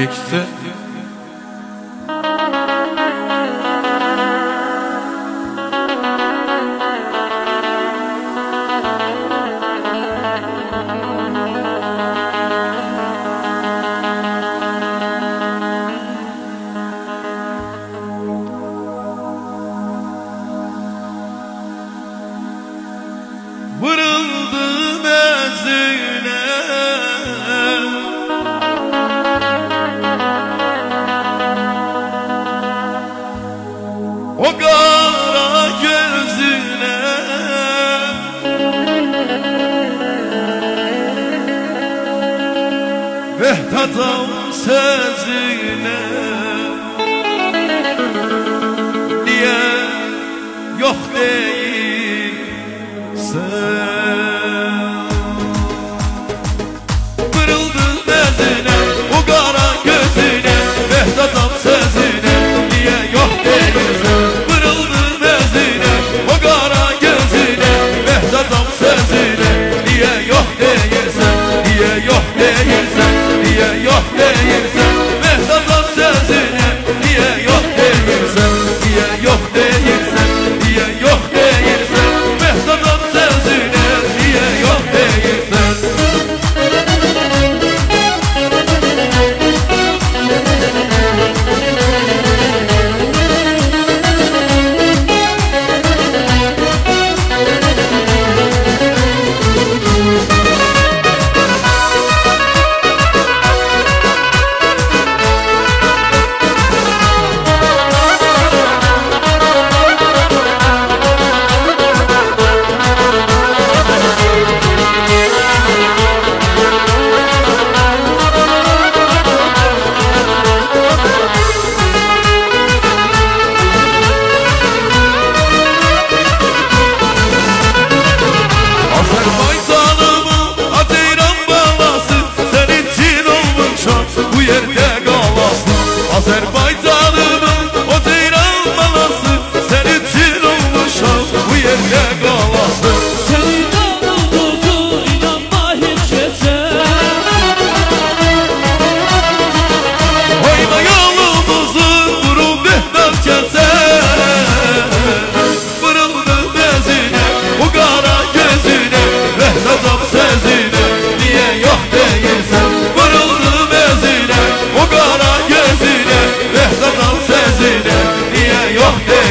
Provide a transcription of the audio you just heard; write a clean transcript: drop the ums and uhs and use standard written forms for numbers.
geçse. Vırıldım ezine, o kara gözüne, Vehdatam sözüne. Niye yok değilsin? Vırıldın bezine, o kara gözüne, Vehdatam sözüne. Niye yok değilsin? Vırıldın bezine, o kara gözüne, Vehdatam sözüne. Niye yok değilsin? Niye yok değilsin? Niye yok değilsin? Vehdatam sözüne. Niye yok değilsin? Niye yok değilsin? Niye yok değilsin? Vehdatam sözüne. Niye yok değilsin? Azerbaycanımın o ceyran balası, sen için olmuşam bu yerde kalasın. Senin olduğunu inanma hiç geçer. Oyna yolumuzu vurun behdan keser. Vırıldım bezine, o kara gözüne, Vehdatam sözüne. Niye yok değilsen? Vırıldım bezine, o kara gözüne, Vehdatam sözüne. Niye yok değilsen?